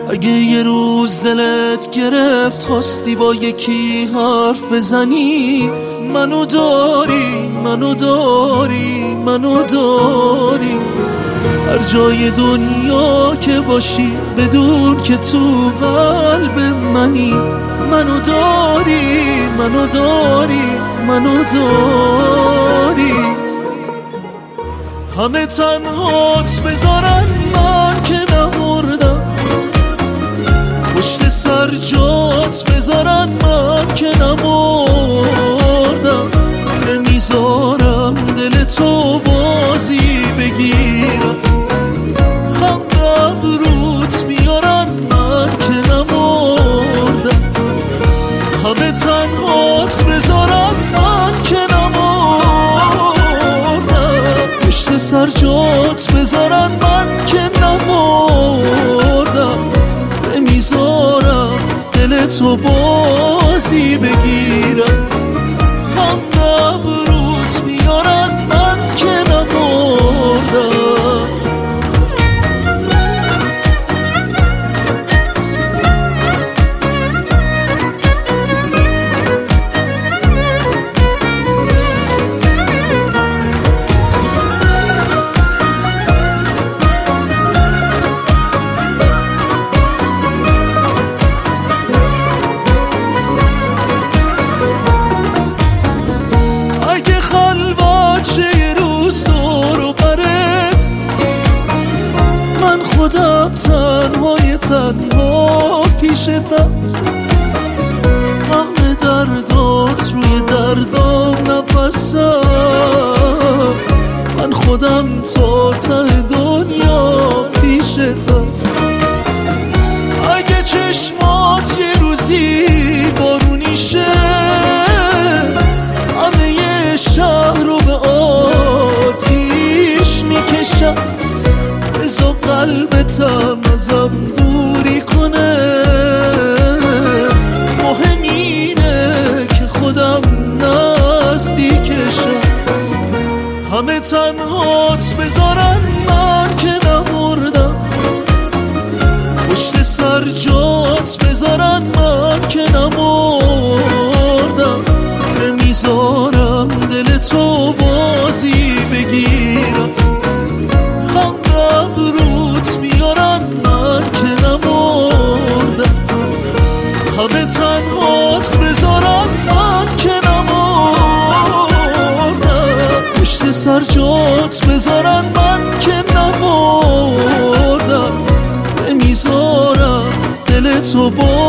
اگه یه روز دلت گرفت خواستی با یکی حرف بزنی، منو داری منو داری منو داری. هر جای دنیا که باشی بدون که تو قلب منی، منو داری منو داری منو داری. همه تنهات بذارن من که نمردم، پشت سر جات بذارن من که نمردم. نمیذارم دل تو بازی بگیرم، خندم روت میارن من که نمردم. همه تنهات بذارن من که نمردم، پشت سر جات بذارن من که نمردم. نمیذارم دل تو بازی بگیرم، خندم روت میارن من که نمردم. خودم تنهای تنها پیشتم، همه دردات روی دردام نفسم. من خودم تا ته دنیا پیشتم. اگه چشمات یه روزی بارونی شه، همه یه شهر رو به آتیش میکشم. بذار قلبتم ازم دوری کنه، مهم اینه که خودم نزدیکشم. همه تنهات بذارن من که نمردم، پشت سر جات بذارن من که نمردم. نمیذارم دل تو بازی بگیرم، خندم روت میارن من که نمردم. همه تنهات بذارن من که نمردم، پشت سر جات بذارن من که نمردم. نمیذارم دل تو